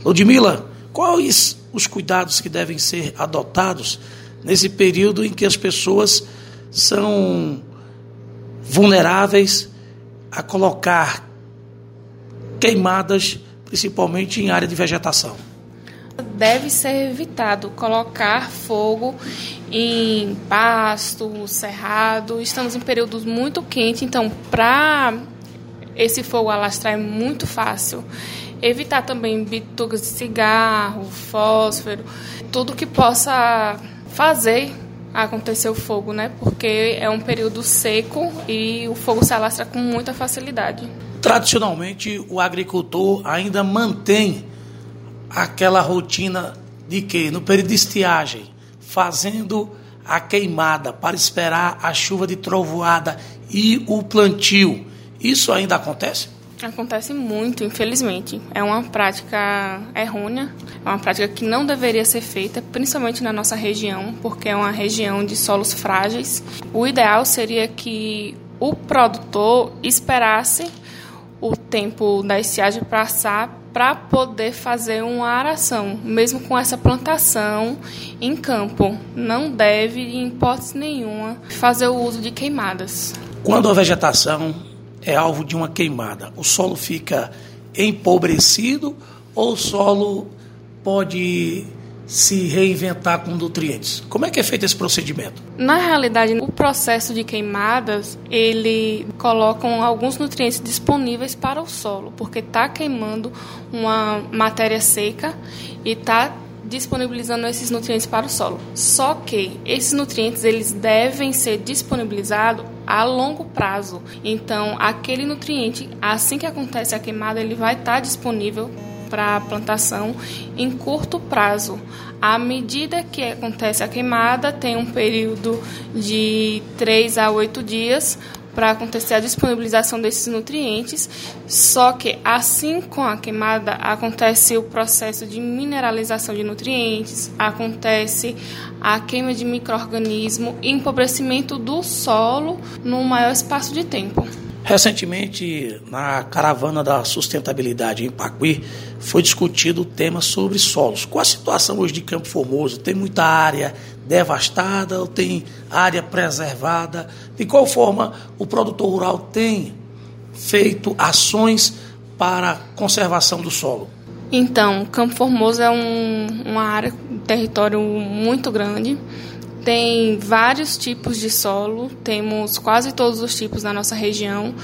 Ludmila, quais os cuidados que devem ser adotados nesse período em que as pessoas são vulneráveis a colocar queimadas, principalmente em área de vegetação? Deve ser evitado colocar fogo em pasto, cerrado. Estamos em períodos muito quentes, então para esse fogo alastrar é muito fácil. Evitar também bitucas de cigarro, fósforo, tudo que possa fazer acontecer o fogo, né? Porque é um período seco e o fogo se alastra com muita facilidade. Tradicionalmente, o agricultor ainda mantém aquela rotina de que, no período de estiagem, fazendo a queimada para esperar a chuva de trovoada e o plantio. Isso ainda acontece? Acontece muito, infelizmente. É uma prática errônea, é uma prática que não deveria ser feita, principalmente na nossa região, porque é uma região de solos frágeis. O ideal seria que o produtor esperasse o tempo da estiagem passar para poder fazer uma aração, mesmo com essa plantação em campo. Não deve, em hipótese nenhuma, fazer o uso de queimadas. Quando a vegetação é alvo de uma queimada, o solo fica empobrecido ou o solo pode se reinventar com nutrientes? Como é que é feito esse procedimento? Na realidade, o processo de queimadas, ele coloca alguns nutrientes disponíveis para o solo, porque está queimando uma matéria seca e está disponibilizando esses nutrientes para o solo. Só que esses nutrientes eles devem ser disponibilizados a longo prazo. Então, aquele nutriente, assim que acontece a queimada, ele vai estar disponível para a plantação em curto prazo. À medida que acontece a queimada, tem um período de 3 a 8 dias para acontecer a disponibilização desses nutrientes, só que assim com a queimada acontece o processo de mineralização de nutrientes, acontece a queima de micro-organismo e empobrecimento do solo num maior espaço de tempo. Recentemente, na Caravana da Sustentabilidade em Pacuí, foi discutido o tema sobre solos. Qual a situação hoje de Campo Formoso? Tem muita área devastada ou tem área preservada? De qual forma o produtor rural tem feito ações para a conservação do solo? Então, Campo Formoso é uma área, um território muito grande. Tem vários tipos de solo, temos quase todos os tipos na nossa região,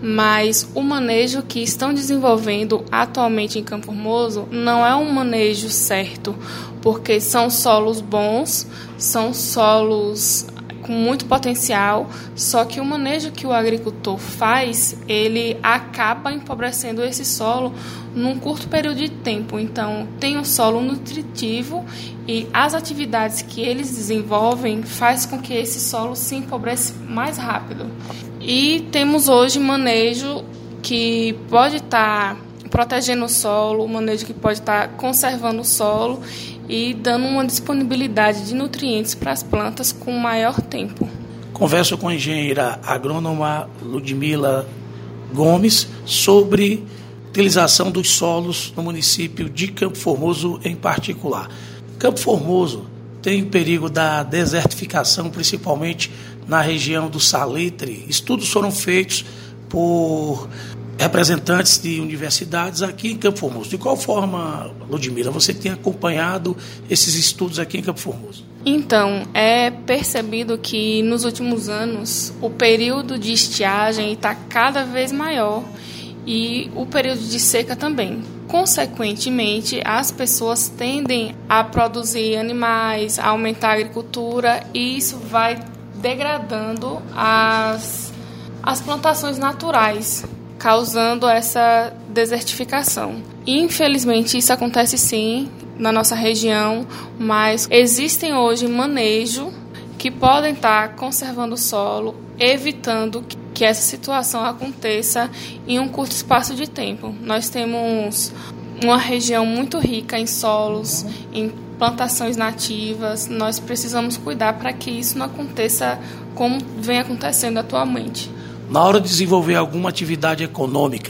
mas o manejo que estão desenvolvendo atualmente em Campo Formoso não é um manejo certo, porque são solos bons, são solos com muito potencial, só que o manejo que o agricultor faz, ele acaba empobrecendo esse solo num curto período de tempo. Então, tem um solo nutritivo e as atividades que eles desenvolvem faz com que esse solo se empobreça mais rápido. E temos hoje manejo que pode estar protegendo o solo, manejo que pode estar conservando o solo e dando uma disponibilidade de nutrientes para as plantas com maior tempo. Converso com a engenheira agrônoma Ludmila Gomes sobre a utilização dos solos no município de Campo Formoso em particular. Campo Formoso tem perigo da desertificação, principalmente na região do Salitre. Estudos foram feitos por representantes de universidades aqui em Campo Formoso. De qual forma, Ludmila, você tem acompanhado esses estudos aqui em Campo Formoso? Então, é percebido que nos últimos anos o período de estiagem está cada vez maior e o período de seca também. Consequentemente, as pessoas tendem a produzir animais, a aumentar a agricultura e isso vai degradando as plantações naturais, causando essa desertificação. Infelizmente, isso acontece sim na nossa região, mas existem hoje manejos que podem estar conservando o solo, evitando que essa situação aconteça em um curto espaço de tempo. Nós temos uma região muito rica em solos, em plantações nativas. Nós precisamos cuidar para que isso não aconteça como vem acontecendo atualmente. Na hora de desenvolver alguma atividade econômica,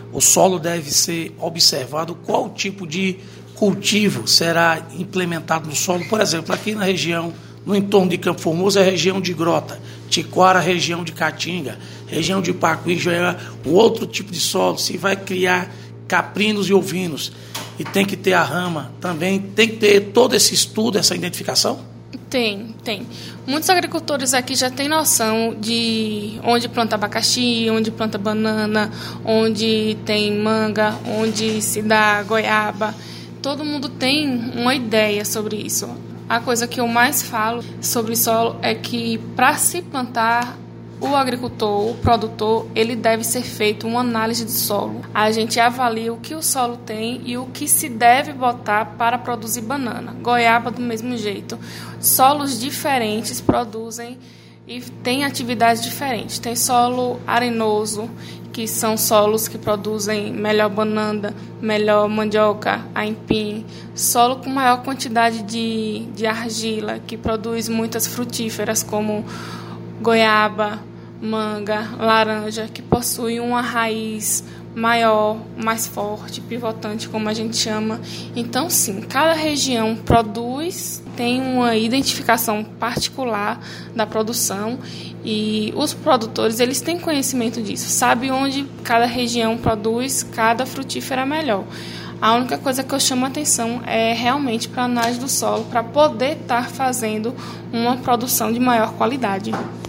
o solo deve ser observado, qual tipo de cultivo será implementado no solo. Por exemplo, aqui na região, no entorno de Campo Formoso, é a região de Grota, Tiquara, região de Caatinga, região de Pacuí, já é um outro tipo de solo. Se vai criar caprinos e ovinos e tem que ter a rama, também tem que ter todo esse estudo, essa identificação? Tem. Muitos agricultores aqui já têm noção de onde planta abacaxi, onde planta banana, onde tem manga, onde se dá goiaba. Todo mundo tem uma ideia sobre isso. A coisa que eu mais falo sobre solo é que, para se plantar, o agricultor, o produtor, ele deve ser feito uma análise de solo. A gente avalia o que o solo tem e o que se deve botar para produzir banana. Goiaba do mesmo jeito. Solos diferentes produzem e têm atividades diferentes. Tem solo arenoso, que são solos que produzem melhor banana, melhor mandioca, aipim. Solo com maior quantidade de argila, que produz muitas frutíferas, como goiaba, manga, laranja, que possui uma raiz maior, mais forte, pivotante, como a gente chama. Então, sim, cada região produz, tem uma identificação particular da produção e os produtores, eles têm conhecimento disso, sabem onde cada região produz cada frutífera melhor. A única coisa que eu chamo a atenção é realmente para a análise do solo, para poder estar fazendo uma produção de maior qualidade.